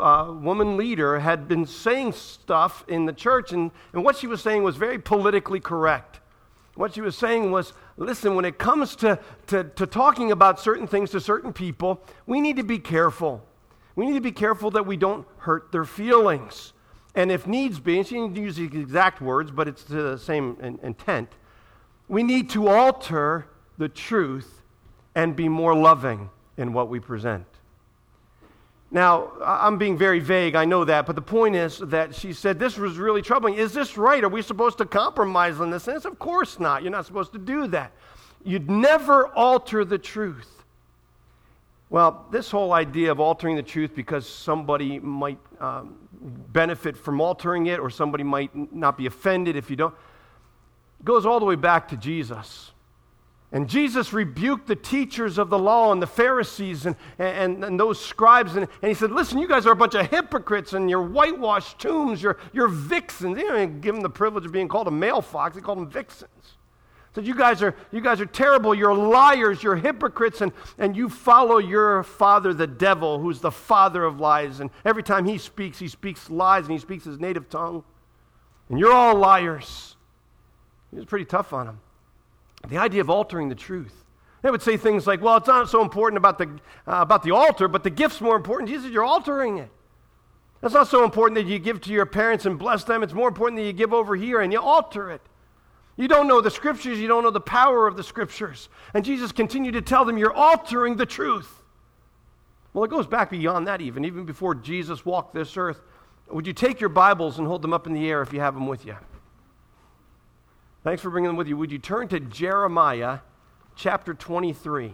woman leader had been saying stuff in the church, and what she was saying was very politically correct. What she was saying was, listen, when it comes to talking about certain things to certain people, we need to be careful. We need to be careful that we don't hurt their feelings. And if needs be, and she didn't use the exact words, but it's to the same intent, we need to alter the truth and be more loving in what we present. Now, I'm being very vague, I know that, but the point is that she said this was really troubling. Is this right? Are we supposed to compromise on this? And of course not. You're not supposed to do that. You'd never alter the truth. Well, this whole idea of altering the truth because somebody might benefit from altering it, or somebody might not be offended if you don't, goes all the way back to Jesus. And Jesus rebuked the teachers of the law and the Pharisees and those scribes. And he said, listen, you guys are a bunch of hypocrites, and you're whitewashed tombs, you're vixens. He didn't give them the privilege of being called a male fox. He called them vixens. He said, you guys are terrible. You're liars. You're hypocrites. And you follow your father, the devil, who's the father of lies. And every time he speaks lies, and he speaks his native tongue. And you're all liars. He was pretty tough on them. The idea of altering the truth. They would say things like, well, it's not so important about the altar, but the gift's more important. Jesus said, you're altering it. It's not so important that you give to your parents and bless them. It's more important that you give over here and you alter it. You don't know the Scriptures. You don't know the power of the Scriptures. And Jesus continued to tell them, you're altering the truth. Well, it goes back beyond that even before Jesus walked this earth. Would you take your Bibles and hold them up in the air if you have them with you? Thanks for bringing them with you. Would you turn to Jeremiah chapter 23?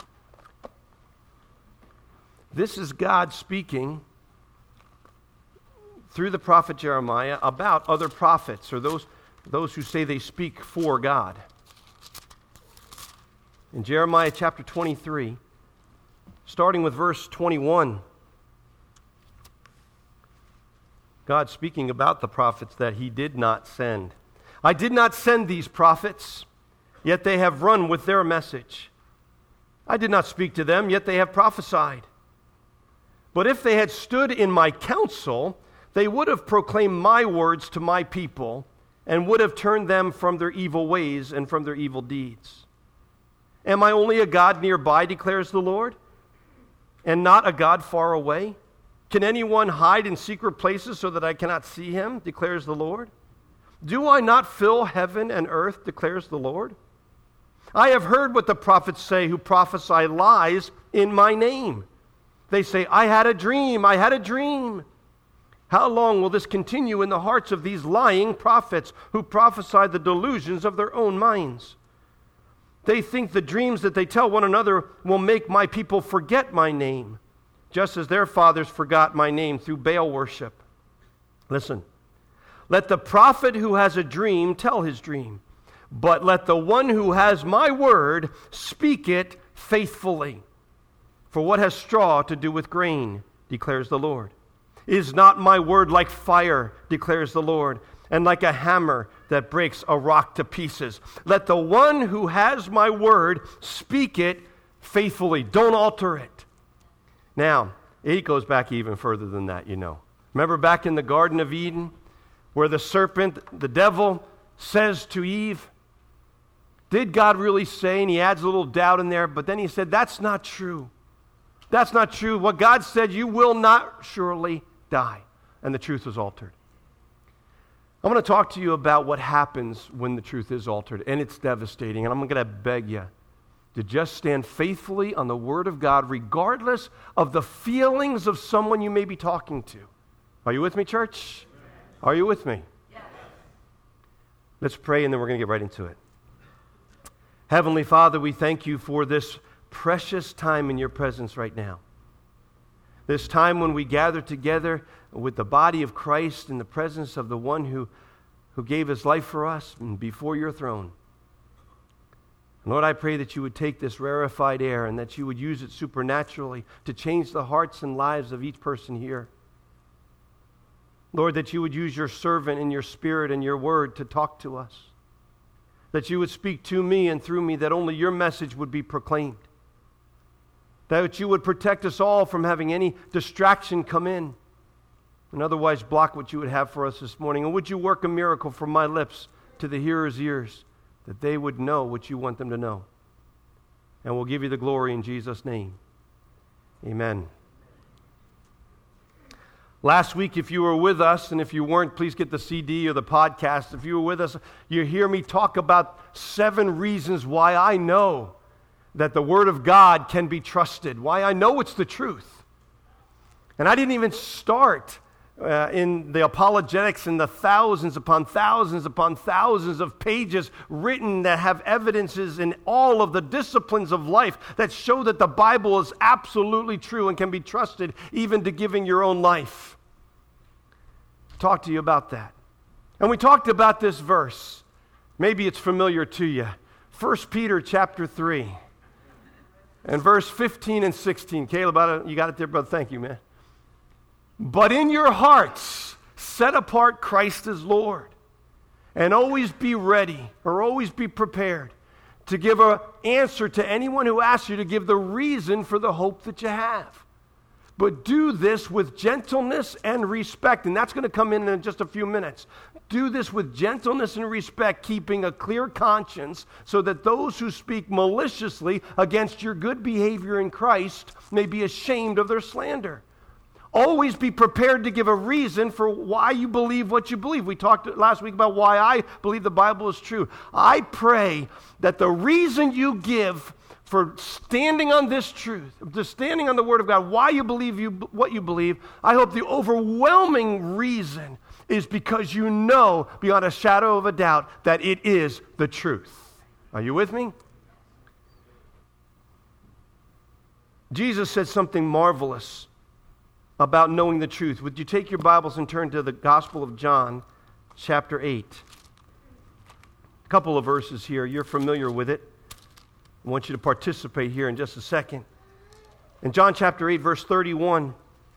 This is God speaking through the prophet Jeremiah about other prophets, or those who say they speak for God. In Jeremiah chapter 23, starting with verse 21, God speaking about the prophets that he did not send. I did not send these prophets, yet they have run with their message. I did not speak to them, yet they have prophesied. But if they had stood in my counsel, they would have proclaimed my words to my people, and would have turned them from their evil ways and from their evil deeds. Am I only a God nearby, declares the Lord, and not a God far away? Can anyone hide in secret places so that I cannot see him, declares the Lord? Do I not fill heaven and earth, declares the Lord? I have heard what the prophets say who prophesy lies in my name. They say, I had a dream, I had a dream. How long will this continue in the hearts of these lying prophets who prophesy the delusions of their own minds? They think the dreams that they tell one another will make my people forget my name, just as their fathers forgot my name through Baal worship. Listen. Let the prophet who has a dream tell his dream, but let the one who has my word speak it faithfully. For what has straw to do with grain, declares the Lord? Is not my word like fire, declares the Lord, and like a hammer that breaks a rock to pieces? Let the one who has my word speak it faithfully. Don't alter it. Now, it goes back even further than that, you know. Remember back in the Garden of Eden, where the serpent, the devil, says to Eve, did God really say? And he adds a little doubt in there, but then he said, that's not true. That's not true. What God said, you will not surely die. And the truth was altered. I'm going to talk to you about what happens when the truth is altered, and it's devastating. And I'm going to beg you to just stand faithfully on the Word of God, regardless of the feelings of someone you may be talking to. Are you with me, church? Are you with me? Yes. Let's pray, and then we're going to get right into it. Heavenly Father, we thank you for this precious time in your presence right now. This time when we gather together with the body of Christ in the presence of the one who gave his life for us and before your throne. Lord, I pray that you would take this rarefied air and that you would use it supernaturally to change the hearts and lives of each person here. Lord, that you would use your servant and your spirit and your word to talk to us. That you would speak to me and through me, that only your message would be proclaimed. That you would protect us all from having any distraction come in. and otherwise block what you would have for us this morning. And would you work a miracle from my lips to the hearers' ears, that they would know what you want them to know. And we'll give you the glory in Jesus' name. Amen. Last week, if you were with us, and if you weren't, please get the CD or the podcast. If you were with us, you hear me talk about 7 reasons why I know that the Word of God can be trusted, why I know it's the truth. And I didn't even start in the apologetics and the thousands upon thousands upon thousands of pages written that have evidences in all of the disciplines of life that show that the Bible is absolutely true and can be trusted even to giving your own life. Talk to you about that. And we talked about this verse. Maybe it's familiar to you. 1 Peter chapter 3 and verse 15 and 16. Caleb, you got it there, brother? Thank you, man. But in your hearts, set apart Christ as Lord, and always be ready, or always be prepared, to give an answer to anyone who asks you to give the reason for the hope that you have. But do this with gentleness and respect, and that's going to come in just a few minutes. Do this with gentleness and respect, keeping a clear conscience, so that those who speak maliciously against your good behavior in Christ may be ashamed of their slander. Always be prepared to give a reason for why you believe what you believe. We talked last week about why I believe the Bible is true. I pray that the reason you give for standing on this truth, standing on the Word of God, why you believe what you believe, I hope the overwhelming reason is because you know beyond a shadow of a doubt that it is the truth. Are you with me? Jesus said something marvelous about knowing the truth. Would you take your Bibles and turn to the Gospel of John, chapter 8. A couple of verses here. You're familiar with it. I want you to participate here in just a second. In John chapter 8, verse 31,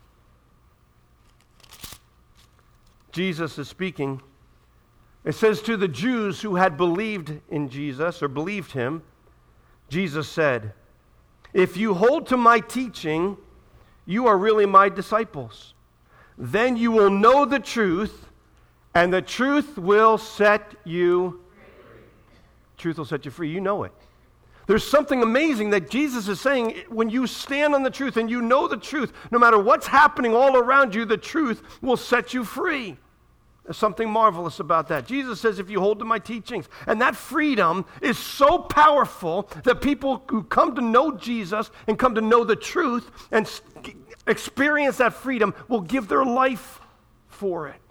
Jesus is speaking. It says, to the Jews who had believed in Jesus, or believed him, Jesus said, if you hold to my teaching, you are really my disciples. Then you will know the truth, and the truth will set you free. Truth will set you free. You know it. There's something amazing that Jesus is saying. When you stand on the truth and you know the truth, no matter what's happening all around you, the truth will set you free. There's something marvelous about that. Jesus says, if you hold to my teachings. And that freedom is so powerful that people who come to know Jesus and come to know the truth and experience that freedom will give their life for it.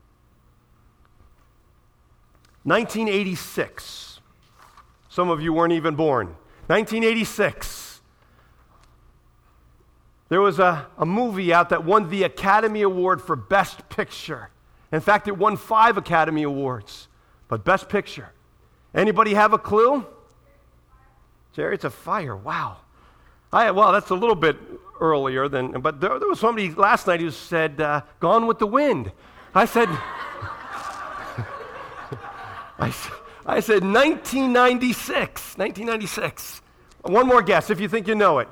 1986. Some of you weren't even born. 1986. There was a movie out that won the Academy Award for Best Picture. In fact, it won 5 Academy Awards, but Best Picture. Anybody have a clue? Chariots of Fire. Wow. Well, that's a little bit earlier than, but there was somebody last night who said, Gone with the Wind. I said, I said 1996. 1996. One more guess if you think you know it.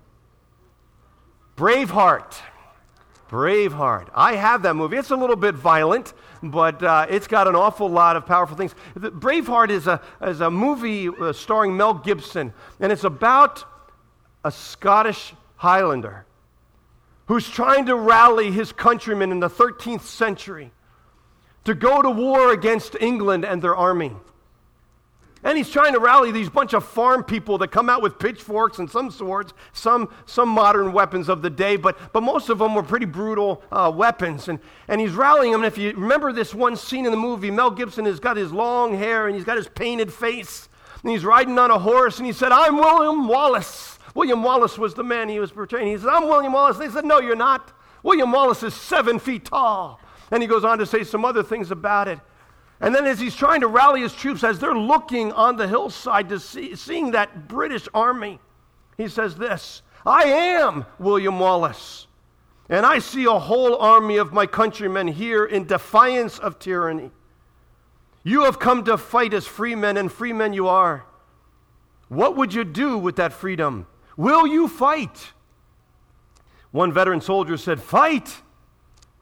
Braveheart. Braveheart. I have that movie. It's a little bit violent, but it's got an awful lot of powerful things. Braveheart is a movie starring Mel Gibson, and it's about a Scottish Highlander who's trying to rally his countrymen in the 13th century to go to war against England and their army. And he's trying to rally these bunch of farm people that come out with pitchforks and some swords, some modern weapons of the day, but most of them were pretty brutal weapons. And he's rallying them. And if you remember this one scene in the movie, Mel Gibson has got his long hair and he's got his painted face. And he's riding on a horse and he said, I'm William Wallace. William Wallace was the man he was portraying. He said, I'm William Wallace. They said, no, you're not. William Wallace is 7 feet tall. And he goes on to say some other things about it. And then as he's trying to rally his troops, as they're looking on the hillside to seeing that British army, he says this, I am William Wallace, and I see a whole army of my countrymen here in defiance of tyranny. You have come to fight as free men, and free men you are. What would you do with that freedom? Will you fight? One veteran soldier said, fight.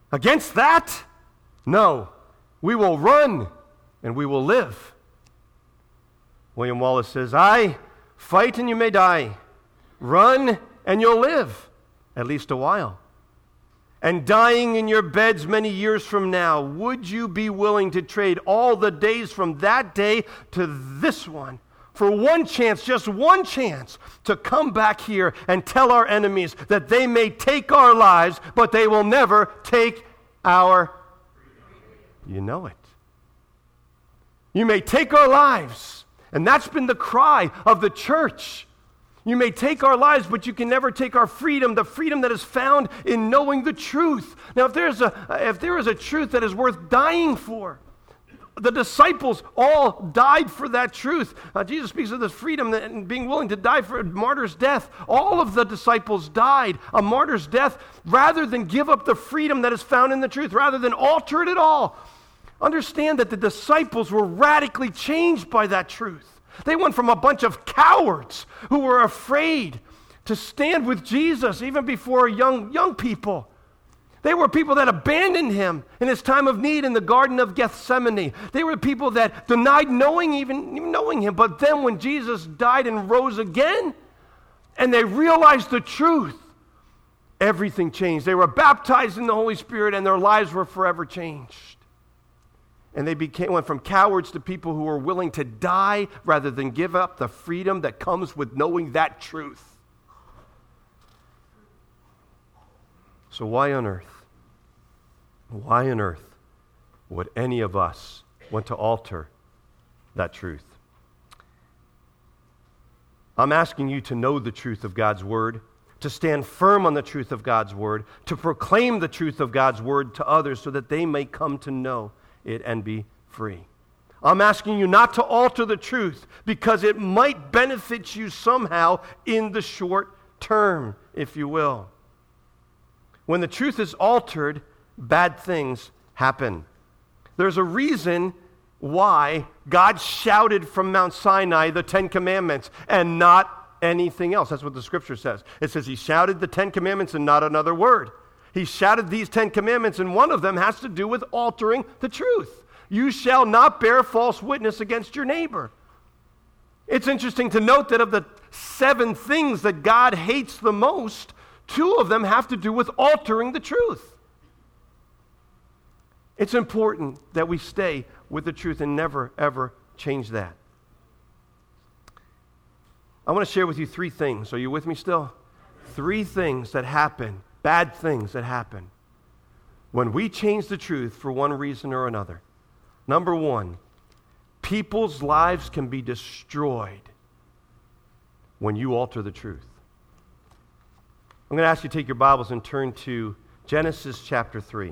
Against that, no, we will run and we will live. William Wallace says, "Aye, fight and you may die. Run and you'll live, at least a while. And dying in your beds many years from now, would you be willing to trade all the days from that day to this one for one chance, just one chance, to come back here and tell our enemies that they may take our lives, but they will never take our..." You know it. You may take our lives, and that's been the cry of the church. You may take our lives, but you can never take our freedom, the freedom that is found in knowing the truth. Now, if there is a truth that is worth dying for, the disciples all died for that truth. Jesus speaks of this freedom and being willing to die for a martyr's death. All of the disciples died a martyr's death rather than give up the freedom that is found in the truth, rather than alter it at all. Understand that the disciples were radically changed by that truth. They went from a bunch of cowards who were afraid to stand with Jesus even before young people. They were people that abandoned him in his time of need in the Garden of Gethsemane. They were people that denied even knowing him. But then when Jesus died and rose again, and they realized the truth, everything changed. They were baptized in the Holy Spirit, and their lives were forever changed. And they went from cowards to people who were willing to die rather than give up the freedom that comes with knowing that truth. So why on earth would any of us want to alter that truth? I'm asking you to know the truth of God's Word, to stand firm on the truth of God's Word, to proclaim the truth of God's Word to others so that they may come to know it and be free. I'm asking you not to alter the truth because it might benefit you somehow in the short term, if you will. When the truth is altered, bad things happen. There's a reason why God shouted from Mount Sinai the 10 Commandments and not anything else. That's what the Scripture says. It says he shouted the 10 Commandments and not another word. He shouted these 10 commandments, and one of them has to do with altering the truth. You shall not bear false witness against your neighbor. It's interesting to note that of the 7 things that God hates the most, 2 of them have to do with altering the truth. It's important that we stay with the truth and never, ever change that. I want to share with you 3 things. Are you with me still? 3 things that happen. Bad things that happen when we change the truth for one reason or another. Number 1, people's lives can be destroyed when you alter the truth. I'm going to ask you to take your Bibles and turn to Genesis chapter 3.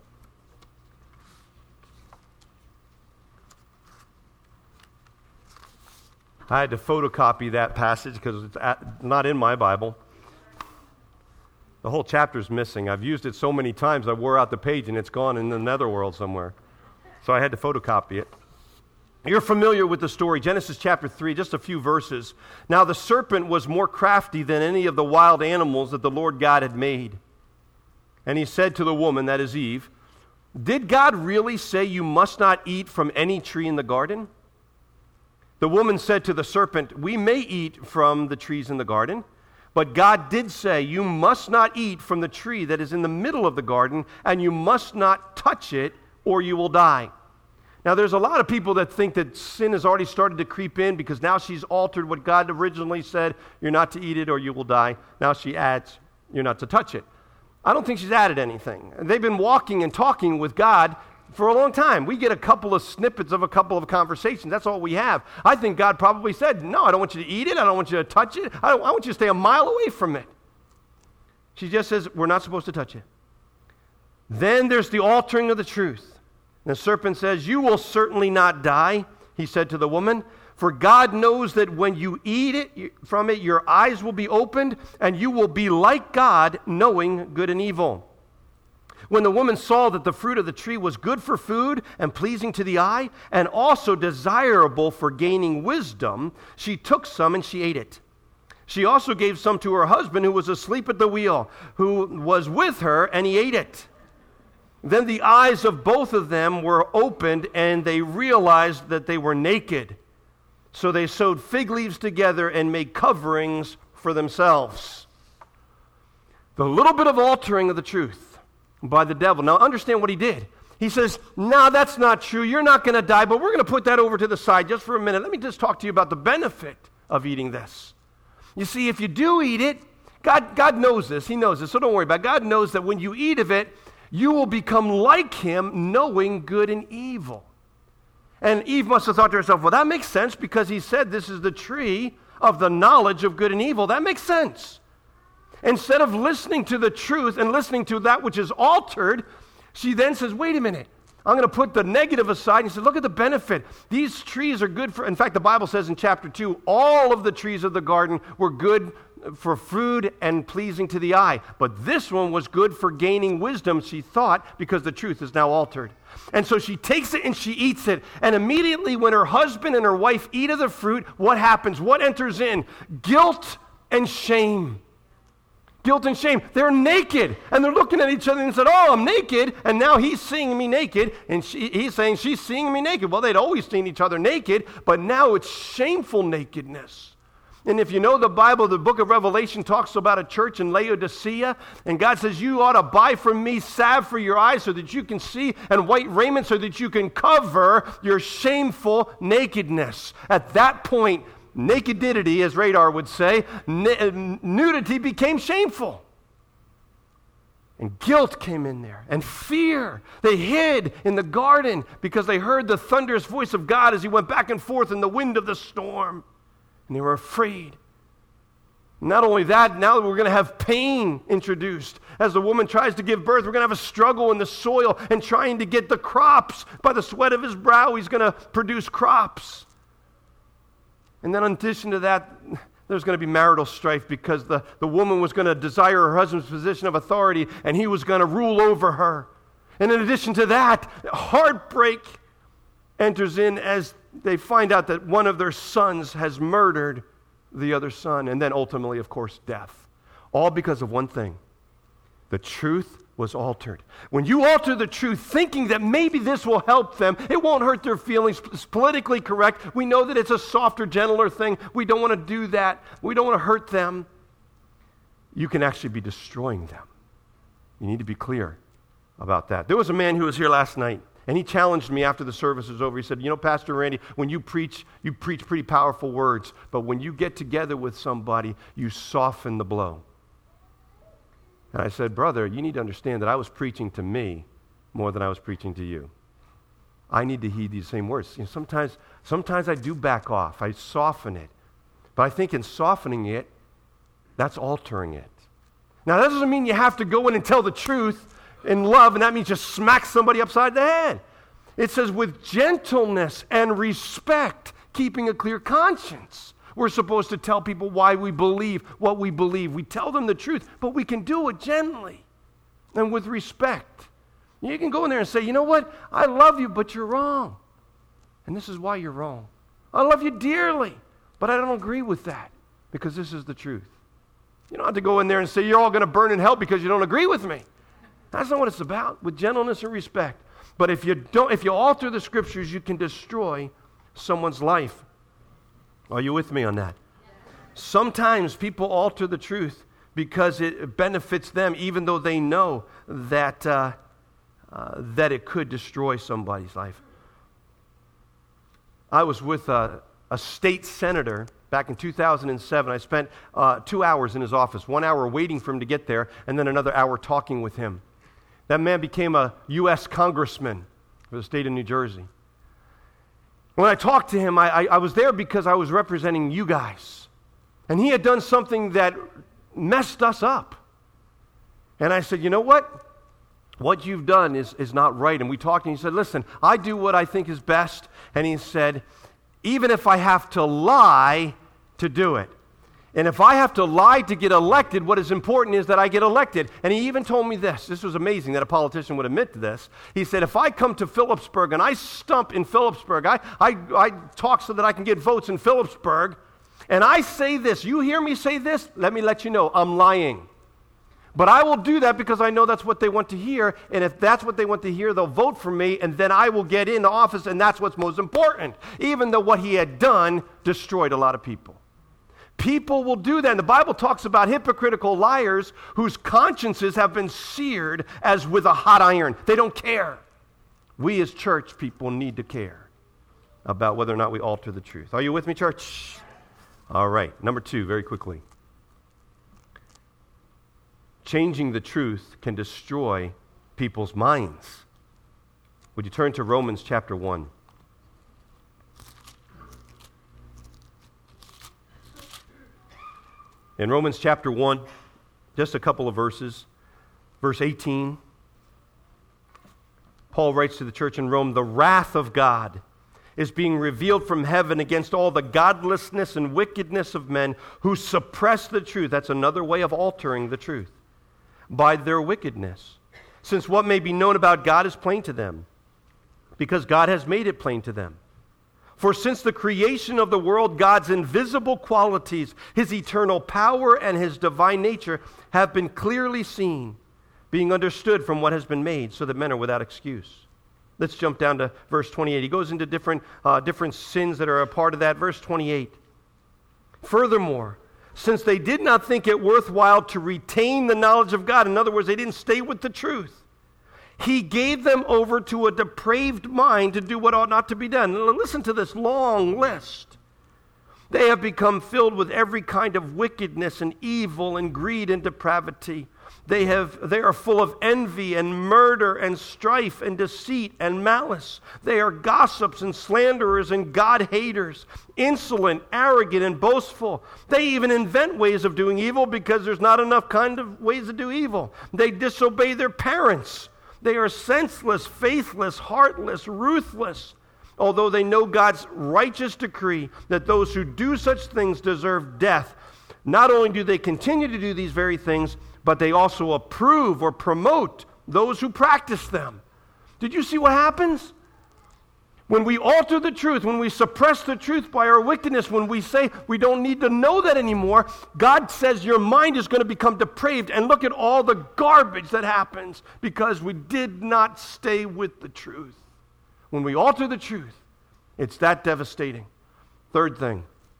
I had to photocopy that passage because it's not in my Bible. The whole chapter's missing. I've used it so many times I wore out the page and it's gone in the netherworld somewhere. So I had to photocopy it. You're familiar with the story. Genesis chapter 3, just a few verses. Now the serpent was more crafty than any of the wild animals that the Lord God had made. And he said to the woman, that is Eve, "Did God really say you must not eat from any tree in the garden?" The woman said to the serpent, "We may eat from the trees in the garden. But God did say, you must not eat from the tree that is in the middle of the garden, and you must not touch it, or you will die." Now, there's a lot of people that think that sin has already started to creep in because now she's altered what God originally said, you're not to eat it or you will die. Now she adds, you're not to touch it. I don't think she's added anything. They've been walking and talking with God for a long time. We get a couple of snippets of a couple of conversations. That's all we have. I think God probably said, no, I don't want you to eat it. I don't want you to touch it. I want you to stay a mile away from it. She just says, we're not supposed to touch it. Then there's the altering of the truth. And the serpent says, you will certainly not die, he said to the woman, for God knows that when you eat from it, your eyes will be opened, and you will be like God, knowing good and evil. When the woman saw that the fruit of the tree was good for food and pleasing to the eye, and also desirable for gaining wisdom, she took some and she ate it. She also gave some to her husband who was asleep at the wheel, who was with her, and he ate it. Then the eyes of both of them were opened, and they realized that they were naked. So they sewed fig leaves together and made coverings for themselves. The little bit of altering of the truth by the devil. Now understand what he did. He says, no, that's not true. You're not going to die, but we're going to put that over to the side just for a minute. Let me just talk to you about the benefit of eating this. You see, if you do eat it, God knows this. He knows this, so don't worry about it. God knows that when you eat of it, you will become like him, knowing good and evil. And Eve must have thought to herself, well, that makes sense because he said this is the tree of the knowledge of good and evil. That makes sense. Instead of listening to the truth and listening to that which is altered, she then says, wait a minute. I'm going to put the negative aside. And he says, look at the benefit. These trees are good for, in fact, the Bible says in chapter 2, all of the trees of the garden were good for food and pleasing to the eye. But this one was good for gaining wisdom, she thought, because the truth is now altered. And so she takes it and she eats it. And immediately when her husband and her wife eat of the fruit, what happens? What enters in? Guilt and shame. Guilt and shame. They're naked. And they're looking at each other and said, oh, I'm naked. And now he's seeing me naked. And he's saying, she's seeing me naked. Well, they'd always seen each other naked. But now it's shameful nakedness. And if you know the Bible, the book of Revelation talks about a church in Laodicea. And God says, you ought to buy from me salve for your eyes so that you can see, and white raiment so that you can cover your shameful nakedness. At that point, nakedity, as Radar would say, nudity became shameful. And guilt came in there, and fear. They hid in the garden because they heard the thunderous voice of God as he went back and forth in the wind of the storm. And they were afraid. Not only that, now we're going to have pain introduced. As the woman tries to give birth, we're going to have a struggle in the soil and trying to get the crops. By the sweat of his brow, he's going to produce crops. And then in addition to that, there's going to be marital strife because the woman was going to desire her husband's position of authority and he was going to rule over her. And in addition to that, heartbreak enters in as they find out that one of their sons has murdered the other son. And then ultimately, of course, death. All because of one thing. The truth was altered. When you alter the truth thinking that maybe this will help them, it won't hurt their feelings, it's politically correct. We know that it's a softer, gentler thing. We don't want to do that. We don't want to hurt them. You can actually be destroying them. You need to be clear about that. There was a man who was here last night, and he challenged me after the service was over. He said, Pastor Randy, when you preach pretty powerful words, but when you get together with somebody, you soften the blow. And I said, brother, you need to understand that I was preaching to me more than I was preaching to you. I need to heed these same words. Sometimes I do back off. I soften it. But I think in softening it, that's altering it. Now, that doesn't mean you have to go in and tell the truth in love, and that means just smack somebody upside the head. It says, with gentleness and respect, keeping a clear conscience. We're supposed to tell people why we believe what we believe. We tell them the truth, but we can do it gently and with respect. You can go in there and say, you know what? I love you, but you're wrong. And this is why you're wrong. I love you dearly, but I don't agree with that because this is the truth. You don't have to go in there and say, you're all going to burn in hell because you don't agree with me. That's not what it's about, with gentleness and respect. But if you alter the scriptures, you can destroy someone's life. Are you with me on that? Sometimes people alter the truth because it benefits them, even though they know that it could destroy somebody's life. I was with a state senator back in 2007. I spent 2 hours in his office, 1 hour waiting for him to get there, and then another hour talking with him. That man became a U.S. congressman for the state of New Jersey. When I talked to him, I was there because I was representing you guys. And he had done something that messed us up. And I said, you know what? What you've done is not right. And we talked, and he said, listen, I do what I think is best. And he said, even if I have to lie to do it. And if I have to lie to get elected, what is important is that I get elected. And he even told me this. This was amazing that a politician would admit to this. He said, if I come to Phillipsburg and I stump in Phillipsburg, I talk so that I can get votes in Phillipsburg, and I say this, you hear me say this, let me let you know, I'm lying. But I will do that because I know that's what they want to hear. And if that's what they want to hear, they'll vote for me, and then I will get into office, and that's what's most important. Even though what he had done destroyed a lot of people. People will do that. And the Bible talks about hypocritical liars whose consciences have been seared as with a hot iron. They don't care. We as church people need to care about whether or not we alter the truth. Are you with me, church? All right. Number 2, very quickly. Changing the truth can destroy people's minds. Would you turn to Romans chapter 1? In Romans chapter 1, just a couple of verses, verse 18, Paul writes to the church in Rome, "The wrath of God is being revealed from heaven against all the godlessness and wickedness of men who suppress the truth." That's another way of altering the truth. "By their wickedness. Since what may be known about God is plain to them, because God has made it plain to them. For since the creation of the world, God's invisible qualities, his eternal power and his divine nature have been clearly seen, being understood from what has been made, so that men are without excuse." Let's jump down to verse 28. He goes into different sins that are a part of that. Verse 28. "Furthermore, since they did not think it worthwhile to retain the knowledge of God," in other words, they didn't stay with the truth, "he gave them over to a depraved mind to do what ought not to be done." Now, listen to this long list. "They have become filled with every kind of wickedness and evil and greed and depravity. They are full of envy and murder and strife and deceit and malice. They are gossips and slanderers and God-haters, insolent, arrogant, and boastful. They even invent ways of doing evil because there's not enough kind of ways to do evil. They disobey their parents. They are senseless, faithless, heartless, ruthless. Although they know God's righteous decree that those who do such things deserve death, not only do they continue to do these very things, but they also approve or promote those who practice them." Did you see what happens? When we alter the truth, when we suppress the truth by our wickedness, when we say we don't need to know that anymore, God says your mind is going to become depraved. And look at all the garbage that happens because we did not stay with the truth. When we alter the truth, it's that devastating. Third thing,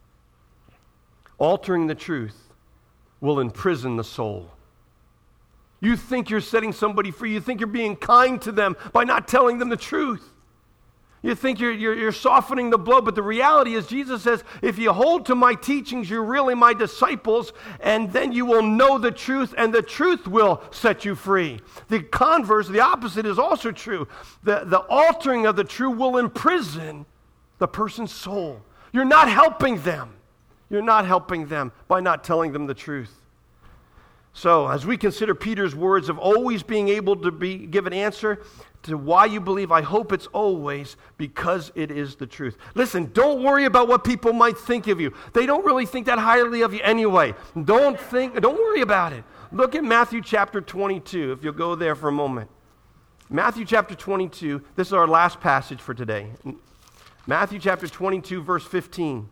altering the truth will imprison the soul. You think you're setting somebody free. You think you're being kind to them by not telling them the truth. You think you're softening the blow, but the reality is Jesus says, if you hold to my teachings, you're really my disciples, and then you will know the truth, and the truth will set you free. The converse, the opposite is also true. The altering of the truth will imprison the person's soul. You're not helping them. You're not helping them by not telling them the truth. So, as we consider Peter's words of always being able to give an answer to why you believe, I hope it's always because it is the truth. Listen, don't worry about what people might think of you. They don't really think that highly of you anyway. Don't worry about it. Look at Matthew chapter 22, if you'll go there for a moment. Matthew chapter 22, this is our last passage for today. Matthew chapter 22, verse 15.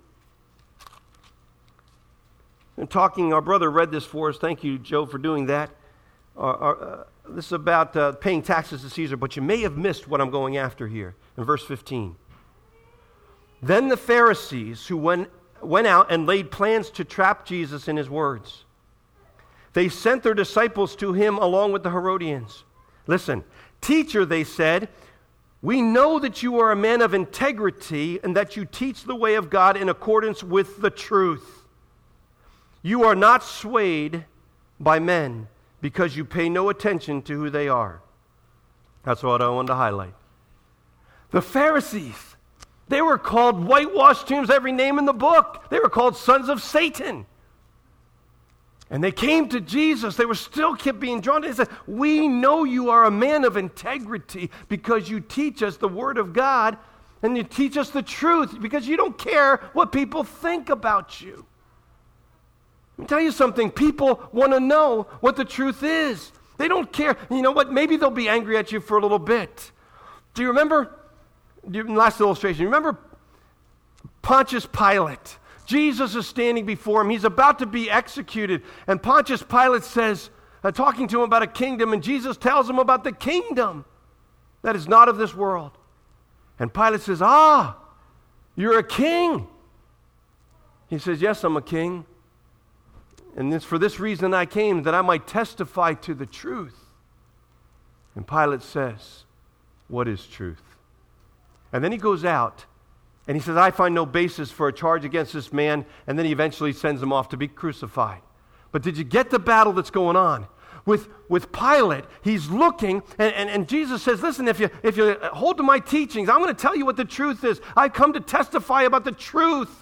And our brother read this for us. Thank you, Joe, for doing that. This is about paying taxes to Caesar, but you may have missed what I'm going after here in verse 15. Then the Pharisees who went out and laid plans to trap Jesus in his words. They sent their disciples to him along with the Herodians. Listen, "Teacher," they said, "we know that you are a man of integrity and that you teach the way of God in accordance with the truth. You are not swayed by men because you pay no attention to who they are." That's what I wanted to highlight. The Pharisees, they were called whitewashed tombs, every name in the book. They were called sons of Satan. And they came to Jesus. They were still kept being drawn to him. They said, "We know you are a man of integrity because you teach us the word of God and you teach us the truth because you don't care what people think about you." Let me tell you something. People want to know what the truth is. They don't care. You know what? Maybe they'll be angry at you for a little bit. Do you remember, last illustration, remember Pontius Pilate? Jesus is standing before him. He's about to be executed. And Pontius Pilate says, talking to him about a kingdom, and Jesus tells him about the kingdom that is not of this world. And Pilate says, you're a king. He says, yes, I'm a king. And it's for this reason I came, that I might testify to the truth. And Pilate says, what is truth? And then he goes out and he says, I find no basis for a charge against this man. And then he eventually sends him off to be crucified. But did you get the battle that's going on? With Pilate, he's looking, and Jesus says, listen, if you hold to my teachings, I'm going to tell you what the truth is. I've come to testify about the truth.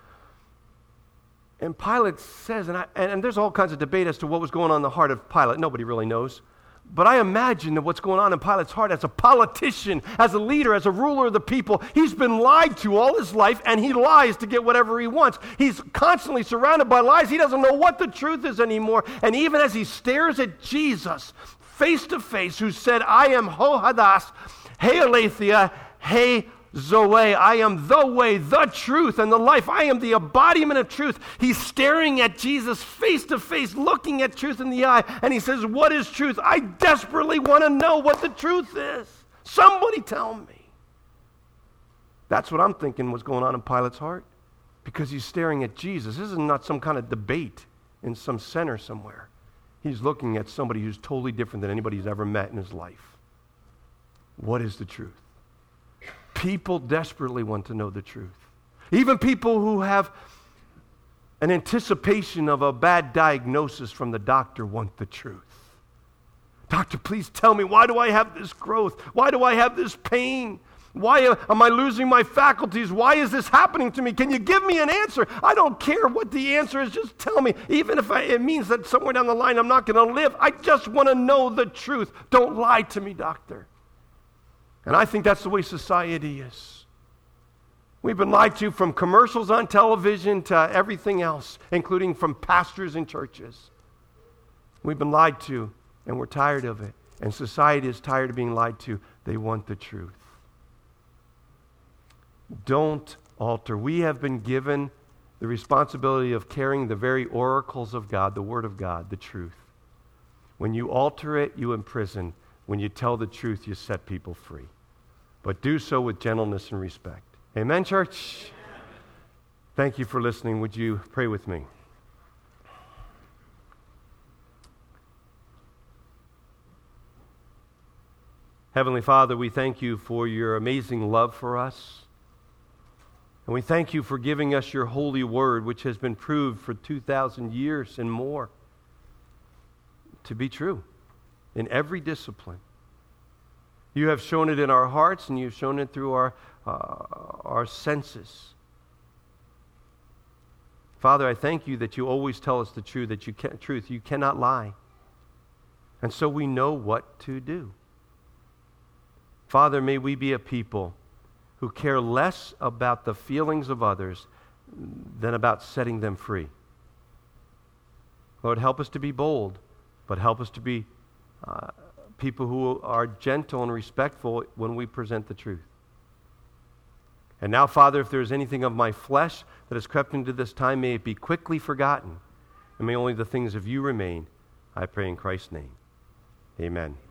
And Pilate says, and there's all kinds of debate as to what was going on in the heart of Pilate. Nobody really knows. But I imagine that what's going on in Pilate's heart as a politician, as a leader, as a ruler of the people, he's been lied to all his life, and he lies to get whatever he wants. He's constantly surrounded by lies. He doesn't know what the truth is anymore. And even as he stares at Jesus face to face, who said, I am Ho Hadas, He Aletheia, He Zoe, I am the way, the truth, and the life. I am the embodiment of truth. He's staring at Jesus face to face, looking at truth in the eye, and he says, what is truth? I desperately want to know what the truth is. Somebody tell me. That's what I'm thinking was going on in Pilate's heart, because he's staring at Jesus. This is not some kind of debate in some center somewhere. He's looking at somebody who's totally different than anybody he's ever met in his life. What is the truth? People desperately want to know the truth. Even people who have an anticipation of a bad diagnosis from the doctor want the truth. Doctor, please tell me, why do I have this growth? Why do I have this pain? Why am I losing my faculties? Why is this happening to me? Can you give me an answer? I don't care what the answer is. Just tell me. Even if it means that somewhere down the line I'm not going to live. I just want to know the truth. Don't lie to me, doctor. And I think that's the way society is. We've been lied to from commercials on television to everything else, including from pastors in churches. We've been lied to, and we're tired of it. And society is tired of being lied to. They want the truth. Don't alter. We have been given the responsibility of carrying the very oracles of God, the Word of God, the truth. When you alter it, you imprison. When you tell the truth, you set people free. But do so with gentleness and respect. Amen, church? Thank you for listening. Would you pray with me? Heavenly Father, we thank you for your amazing love for us. And we thank you for giving us your holy word, which has been proved for 2,000 years and more to be true in every discipline. You have shown it in our hearts, and you've shown it through our senses. Father, I thank you that you always tell us the truth. You cannot lie. And so we know what to do. Father, may we be a people who care less about the feelings of others than about setting them free. Lord, help us to be bold, but help us to be people who are gentle and respectful when we present the truth. And now, Father, if there is anything of my flesh that has crept into this time, may it be quickly forgotten, and may only the things of you remain. I pray in Christ's name. Amen.